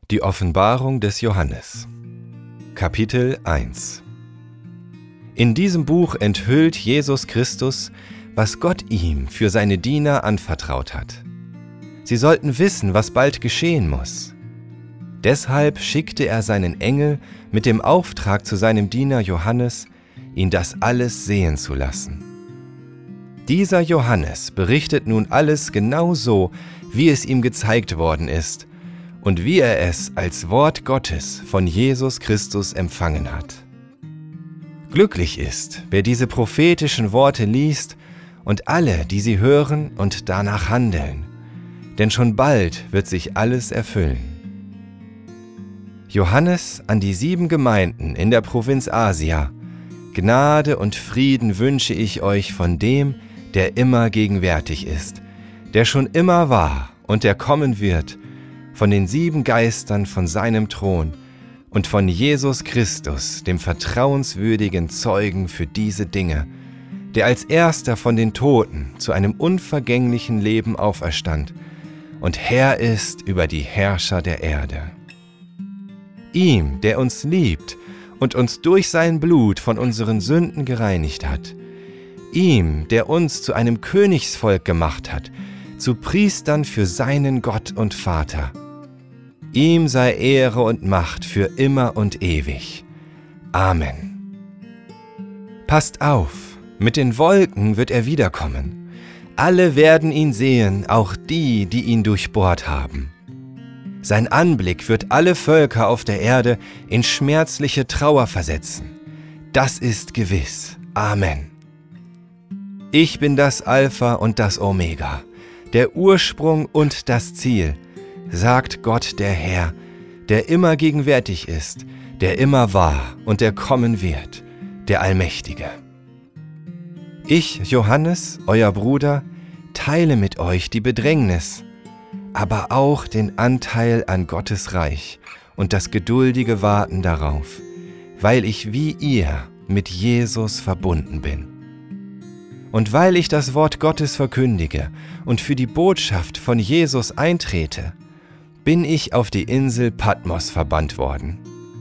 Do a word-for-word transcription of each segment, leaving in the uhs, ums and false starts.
Die Offenbarung des Johannes. Kapitel eins. In diesem Buch enthüllt Jesus Christus, was Gott ihm für seine Diener anvertraut hat. Sie sollten wissen, was bald geschehen muss. Deshalb schickte er seinen Engel mit dem Auftrag zu seinem Diener Johannes, ihn das alles sehen zu lassen. Dieser Johannes berichtet nun alles genau so, wie es ihm gezeigt worden ist und wie er es als Wort Gottes von Jesus Christus empfangen hat. Glücklich ist, wer diese prophetischen Worte liest und alle, die sie hören und danach handeln, denn schon bald wird sich alles erfüllen. Johannes an die sieben Gemeinden in der Provinz Asia: Gnade und Frieden wünsche ich euch von dem, der immer gegenwärtig ist, der schon immer war und der kommen wird, von den sieben Geistern von seinem Thron und von Jesus Christus, dem vertrauenswürdigen Zeugen für diese Dinge, der als erster von den Toten zu einem unvergänglichen Leben auferstand und Herr ist über die Herrscher der Erde. Ihm, der uns liebt und uns durch sein Blut von unseren Sünden gereinigt hat, ihm, der uns zu einem Königsvolk gemacht hat, zu Priestern für seinen Gott und Vater. Ihm sei Ehre und Macht für immer und ewig. Amen. Passt auf, mit den Wolken wird er wiederkommen. Alle werden ihn sehen, auch die, die ihn durchbohrt haben. Sein Anblick wird alle Völker auf der Erde in schmerzliche Trauer versetzen. Das ist gewiss. Amen. Ich bin das Alpha und das Omega, der Ursprung und das Ziel, sagt Gott der Herr, der immer gegenwärtig ist, der immer war und der kommen wird, der Allmächtige. Ich, Johannes, euer Bruder, teile mit euch die Bedrängnis, aber auch den Anteil an Gottes Reich und das geduldige Warten darauf, weil ich wie ihr mit Jesus verbunden bin. Und weil ich das Wort Gottes verkündige und für die Botschaft von Jesus eintrete, bin ich auf die Insel Patmos verbannt worden.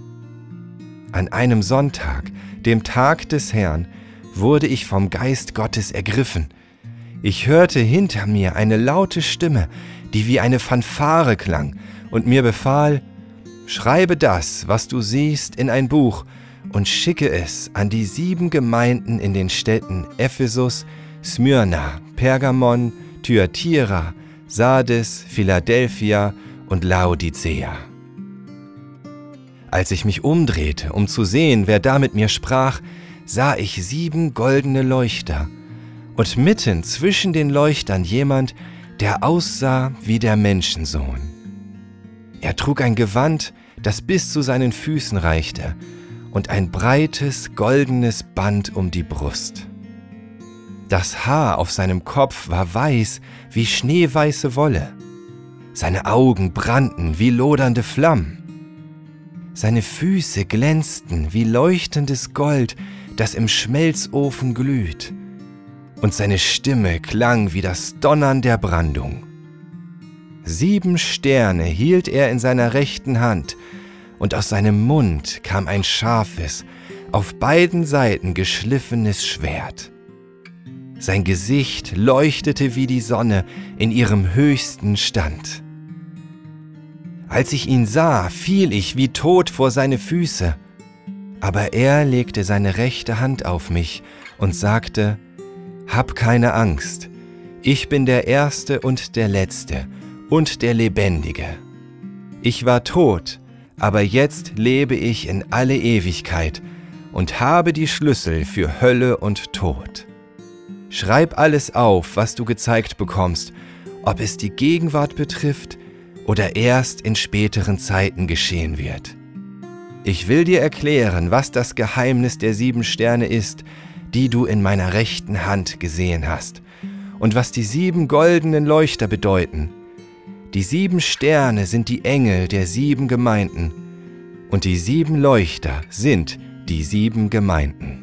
An einem Sonntag, dem Tag des Herrn, wurde ich vom Geist Gottes ergriffen. Ich hörte hinter mir eine laute Stimme, die wie eine Fanfare klang und mir befahl: Schreibe das, was du siehst, in ein Buch und schicke es an die sieben Gemeinden in den Städten Ephesus, Smyrna, Pergamon, Thyatira, Sardes, Philadelphia und Laodicea. Als ich mich umdrehte, um zu sehen, wer da mit mir sprach, sah ich sieben goldene Leuchter und mitten zwischen den Leuchtern jemand, der aussah wie der Menschensohn. Er trug ein Gewand, das bis zu seinen Füßen reichte, und ein breites, goldenes Band um die Brust. Das Haar auf seinem Kopf war weiß wie schneeweiße Wolle. Seine Augen brannten wie lodernde Flammen. Seine Füße glänzten wie leuchtendes Gold, das im Schmelzofen glüht. Und seine Stimme klang wie das Donnern der Brandung. Sieben Sterne hielt er in seiner rechten Hand, und aus seinem Mund kam ein scharfes, auf beiden Seiten geschliffenes Schwert. Sein Gesicht leuchtete wie die Sonne in ihrem höchsten Stand. Als ich ihn sah, fiel ich wie tot vor seine Füße, aber er legte seine rechte Hand auf mich und sagte: Hab keine Angst, ich bin der Erste und der Letzte und der Lebendige. Ich war tot, aber jetzt lebe ich in alle Ewigkeit und habe die Schlüssel für Hölle und Tod. Schreib alles auf, was du gezeigt bekommst, ob es die Gegenwart betrifft oder erst in späteren Zeiten geschehen wird. Ich will dir erklären, was das Geheimnis der sieben Sterne ist, die du in meiner rechten Hand gesehen hast, und was die sieben goldenen Leuchter bedeuten. Die sieben Sterne sind die Engel der sieben Gemeinden, und die sieben Leuchter sind die sieben Gemeinden.